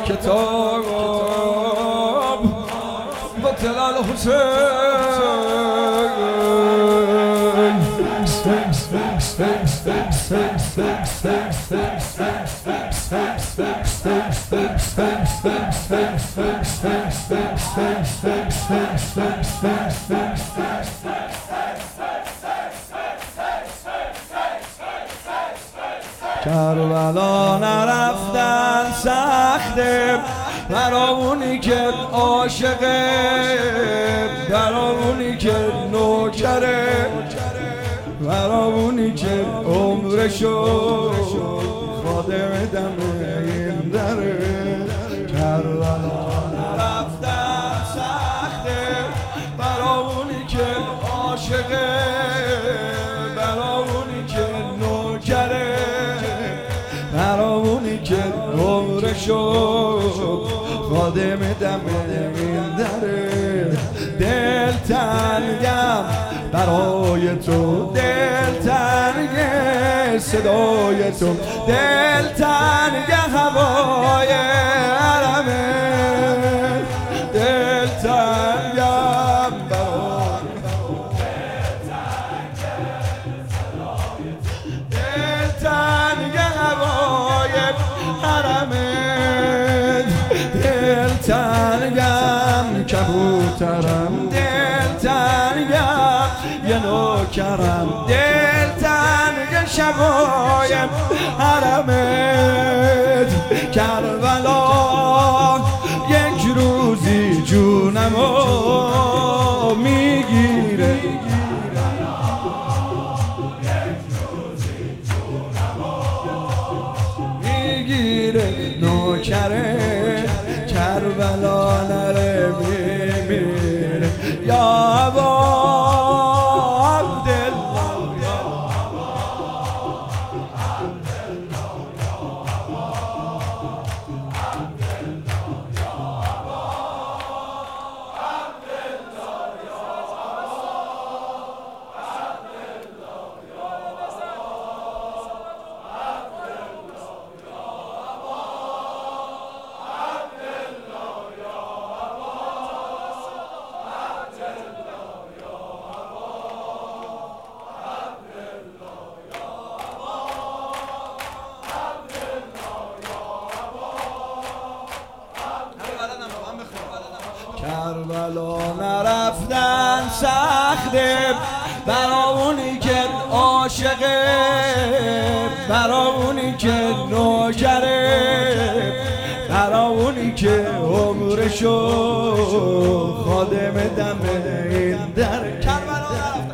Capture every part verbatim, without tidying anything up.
کتاب باطل الحسین کربلا نرفتن سخته برا اونی که عاشقه، برا اونی که نوکره، برا اونی که عمرشو خادم دم این دره. کربلا نرفتن سخته برا اونی که عاشقه، برا اونی که نوکره، برا اونی که عمرشو خادم دم این دره. دل تنگم برای تو، دل تنگ صدای تو، دل تنگ هوای حرمه، دل تنگم برای تو، دل تنگ هوای حرمه، دل تنگم کبوترم، دل تنگم یه نوکرم، دل تنگ شبای حرمت. کربلا یک روزی جونمو میگیره، میگیره نوکره. کربلا نره میمیره یا با کربلا نرفتن سخته برا اونی که عاشقه، برا اونی که نوکره، برا اونی که عمرشو خادم دم این در. کربلا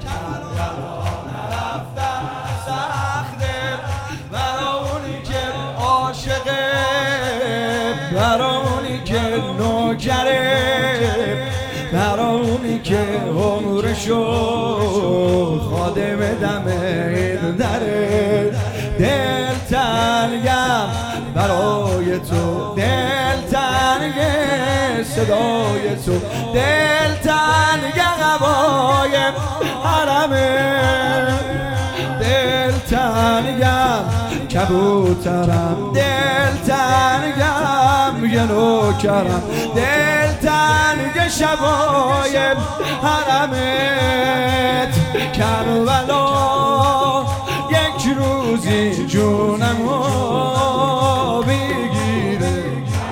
نرفتن سخته برا اونی که عاشقه، برا اونی که نوکره، برا اونی که عمرشو خادم دم این دره. دل تنگم برای تو، دل تنگ صدای تو، دل تنگ هوای حرمه، دل تنگم کبوترم، دل تنگم یه نوکرم، دل تنگ شبای حرمت. کربلا یک روزی جونمو بگیره،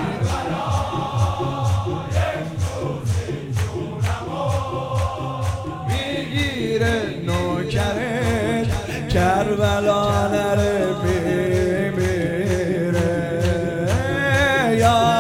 بگیره نوکره. کربلا نره میمیره یا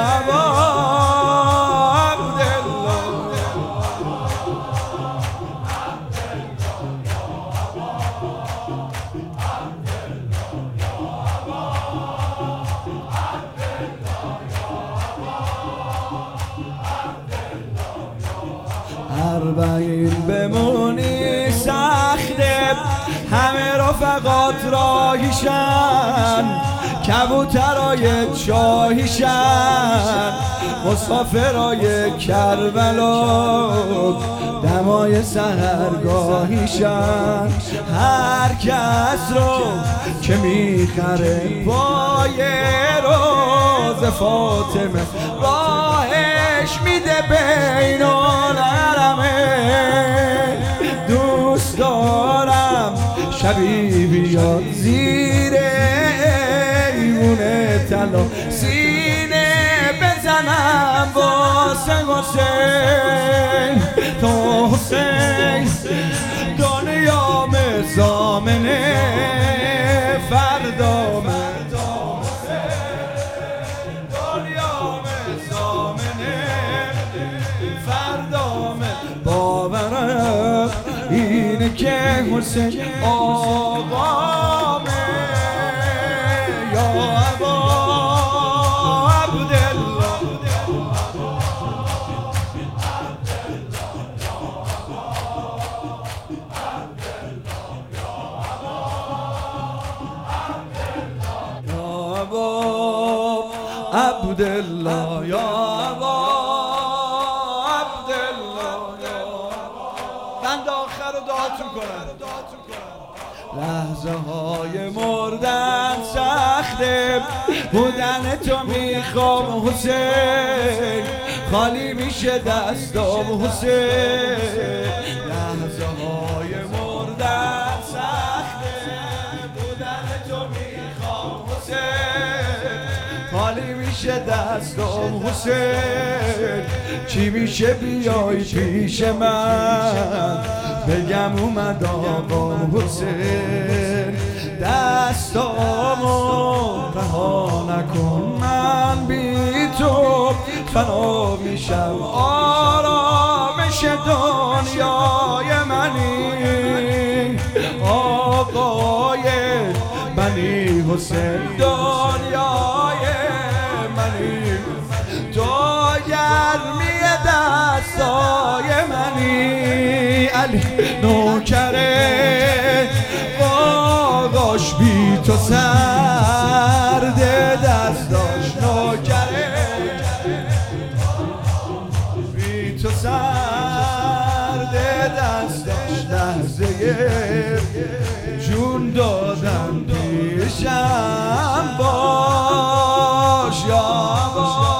اربعین بمونی سخته، همه رفقات راهیشن، کبوترای شاهیشن، مسافرای کربلا دمای سحرگاهیشن هر کس رو که میخره پای روز فاطمه راهش میده بین الحرمین. دوست دارم شبی بیاد زیر ایوونه طلا سینه بزنم واسه حسین تو حسین دنیا مزامنه فردا دنیا مزامنه فردا باورم اینه که حسین آقامه یا ابا عبدالله عبدالله یا ابا عبدالله یا بند آخر رو دعاتون کنم. لحظه های مردن سخته بودن تو میخوام حسین خالی میشه دستام حسین. لحظه های مردن سخته بودن تو میخوام حسین خالی میشه دستم حسین. چی میشه بیای پیش من بگم اومد آقام حسین. دستامو رها نکن من بی تو فنا میشم آرامش دنیای منی آقای بنی حسین دنیای منی تو گرمی دستای منی علی نوکره باغاش بی تو سرد دستاش نوکره بی تو سرد دستاش لحظه جون دادم پیشم باش یا باش